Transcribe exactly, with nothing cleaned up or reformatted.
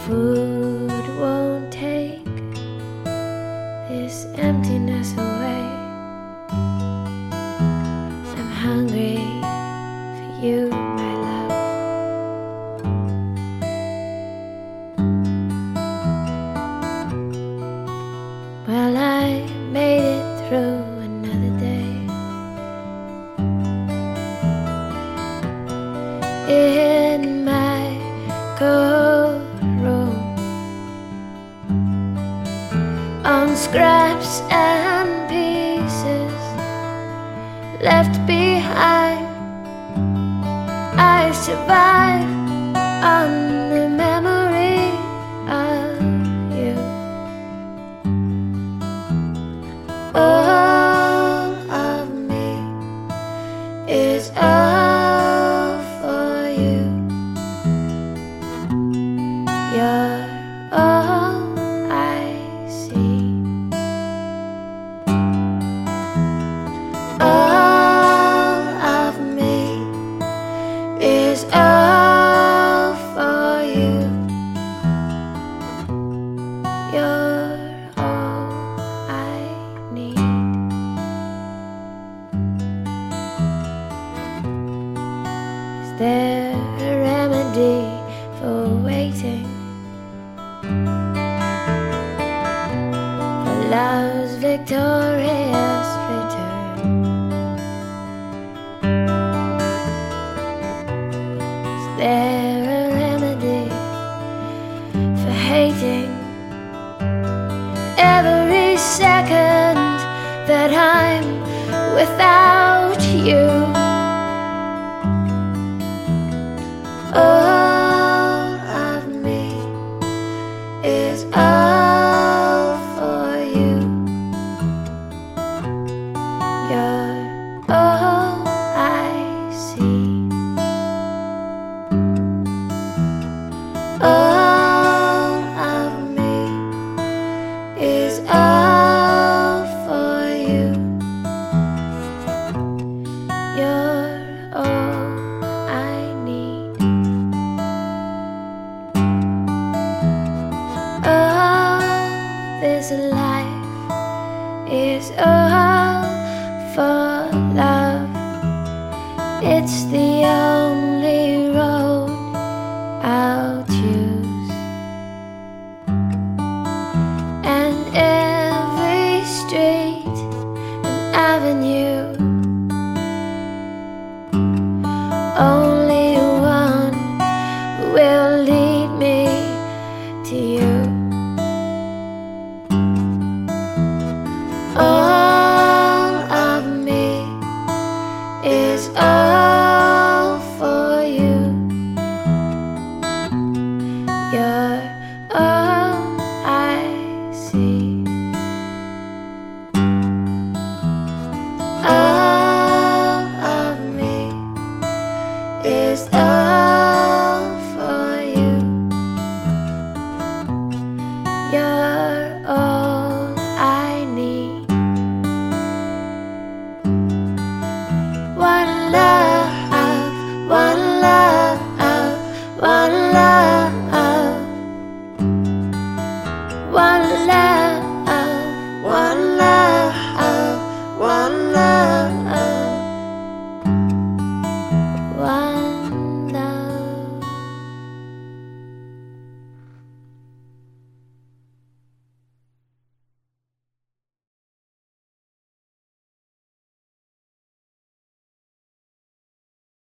food won't take this emptiness away. I'm hungry for you, my love. Well, I made it through another day in my cold room, on scraps and pieces left behind. I survive on the memory of you. All of me is all for you. You're all I see. All of me is all for you. You're all I need. Is there a remedy for waiting? For love's victorious return? Is there a remedy for hating every second that I'm without you? All of me is all for you. You're all I see. All of me is all for you. You're all I need. Oh, this life is all for love. It's the only road I'll choose, and every street and avenue, only one will lead me to you. All of me is all for you. You're